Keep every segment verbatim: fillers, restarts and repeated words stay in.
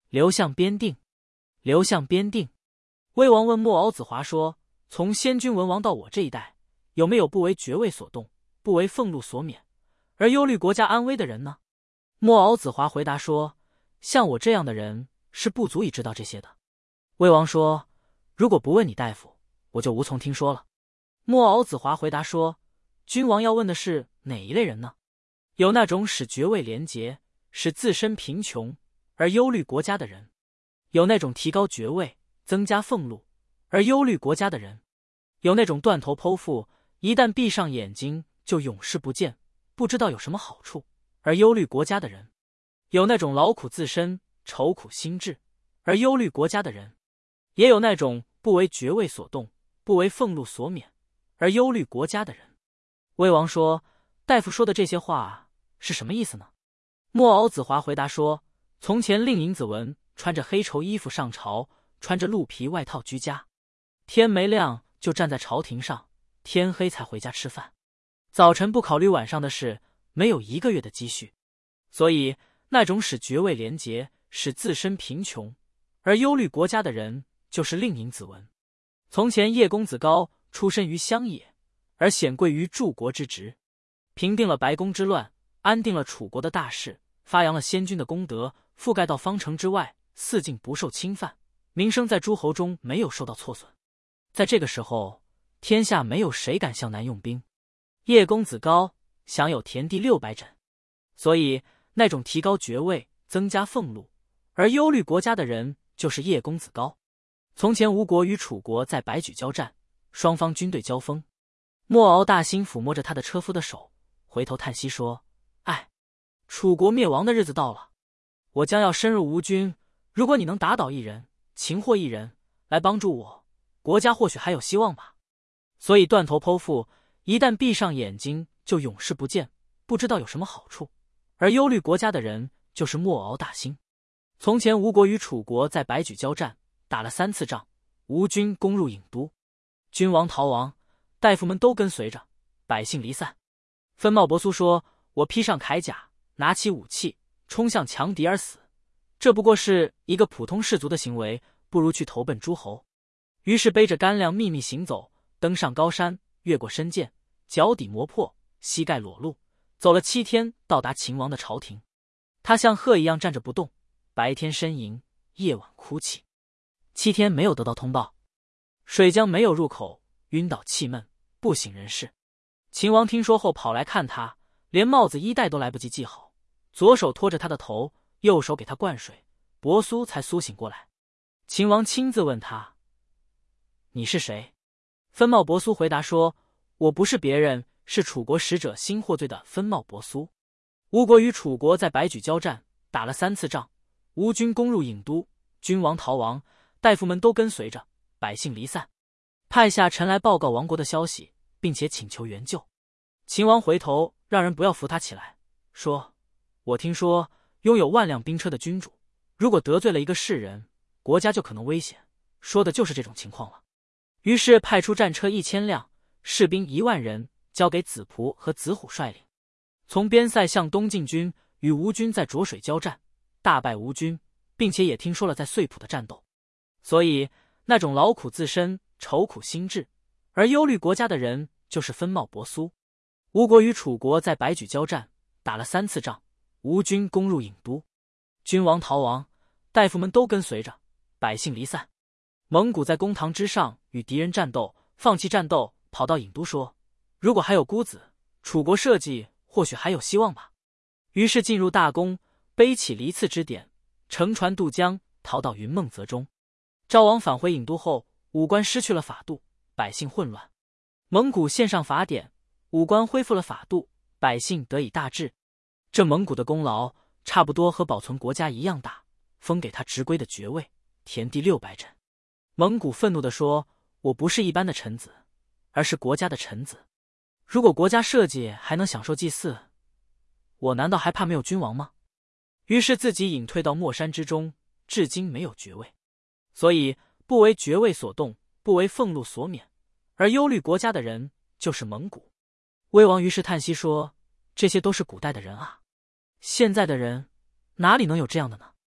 刘向边定，刘向边定。魏王问莫敖子华说：从先君文王到我这一代，有没有不为爵位所动，不为俸禄所免，而忧虑国家安危的人呢？莫敖子华回答说：像我这样的人是不足以知道这些的。魏王说：如果不问你大夫，我就无从听说了。莫敖子华回答说：君王要问的是哪一类人呢？有那种使爵位廉洁，使自身贫穷而忧虑国家的人，有那种提高爵位增加俸禄而忧虑国家的人，有那种断头剖腹，一旦闭上眼睛就永视不见，不知道有什么好处而忧虑国家的人，有那种劳苦自身愁苦心志而忧虑国家的人，也有那种不为爵位所动，不为俸禄所免而忧虑国家的人。魏王说：大夫说的这些话是什么意思呢？莫敖子华回答说：从前令尹子文穿着黑绸衣服上朝，穿着鹿皮外套居家，天没亮就站在朝廷上，天黑才回家吃饭，早晨不考虑晚上的事，没有一个月的积蓄。所以那种使爵位廉洁，使自身贫穷而忧虑国家的人，就是令尹子文。从前叶公子高出身于乡野，而显贵于柱国之职，平定了白宫之乱，安定了楚国的大事，发扬了先君的功德，覆盖到方城之外，四境不受侵犯，名声在诸侯中没有受到挫损。在这个时候，天下没有谁敢向南用兵。叶公子高享有田地六百枕，所以那种提高爵位增加俸禄而忧虑国家的人，就是叶公子高。从前吴国与楚国在白举交战，双方军队交锋，莫敖大兴抚摸着他的车夫的手，回头叹息说：哎，楚国灭亡的日子到了，我将要深入吴军，如果你能打倒一人，擒获一人来帮助我，国家或许还有希望吧。所以断头剖腹，一旦闭上眼睛就永视不见，不知道有什么好处，而忧虑国家的人，就是莫敖大兴。从前吴国与楚国在白举交战，打了三次仗，吴军攻入郢都，君王逃亡，大夫们都跟随着，百姓离散。分茂伯苏说：我披上铠甲，拿起武器，冲向强敌而死，这不过是一个普通士卒的行为，不如去投奔诸侯。于是背着干粮秘密行走，登上高山，越过深涧，脚底磨破，膝盖裸露，走了七天，到达秦王的朝廷。他像鹤一样站着不动，白天呻吟，夜晚哭泣，七天没有得到通报。水浆没有入口，晕倒气闷，不省人事。秦王听说后跑来看他，连帽子衣带都来不及系好，左手托着他的头，右手给他灌水，伯苏才苏醒过来。秦王亲自问他：你是谁？分茂伯苏回答说：我不是别人，是楚国使者新获罪的分茂伯苏。吴国与楚国在白举交战，打了三次仗，吴军攻入郢都，君王逃亡，大夫们都跟随着，百姓离散，派下臣来报告亡国的消息，并且请求援救。秦王回头让人不要扶他起来，说：我听说拥有万辆兵车的君主，如果得罪了一个士人，国家就可能危险，说的就是这种情况了。于是派出战车一千辆，士兵一万人，交给子仆和子虎率领，从边塞向东进军，与吴军在浊水交战，大败吴军，并且也听说了在遂浦的战斗。所以那种劳苦自身愁苦心志而忧虑国家的人，就是分茂伯苏。吴国与楚国在白举交战，打了三次仗，吴军攻入郢都，君王逃亡，大夫们都跟随着，百姓离散。蒙古在公堂之上与敌人战斗，放弃战斗，跑到郢都说：如果还有孤子，楚国社稷或许还有希望吧。于是进入大宫，背起离次之典，乘船渡江，逃到云梦泽中。赵王返回郢都后，武官失去了法度，百姓混乱。蒙古献上法典，武官恢复了法度，百姓得以大治。这蒙古的功劳差不多和保存国家一样大，封给他直归的爵位，田地六百枕。蒙古愤怒地说：我不是一般的臣子，而是国家的臣子。如果国家社稷还能享受祭祀，我难道还怕没有君王吗？于是自己隐退到墨山之中，至今没有爵位。所以不为爵位所动，不为俸禄所免，而忧虑国家的人，就是蒙古。魏王于是叹息说：这些都是古代的人啊，现在的人哪里能有这样的呢？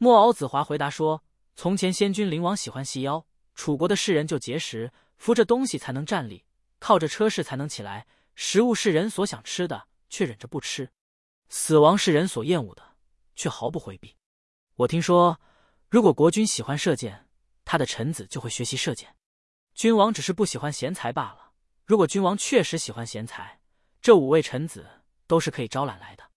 莫敖子华回答说：“从前先君灵王喜欢细腰，楚国的士人就节食，扶着东西才能站立，靠着车势才能起来。食物是人所想吃的，却忍着不吃；死亡是人所厌恶的，却毫不回避。我听说，如果国君喜欢射箭，他的臣子就会学习射箭。君王只是不喜欢贤才罢了。如果君王确实喜欢贤才，这五位臣子都是可以招揽来的。”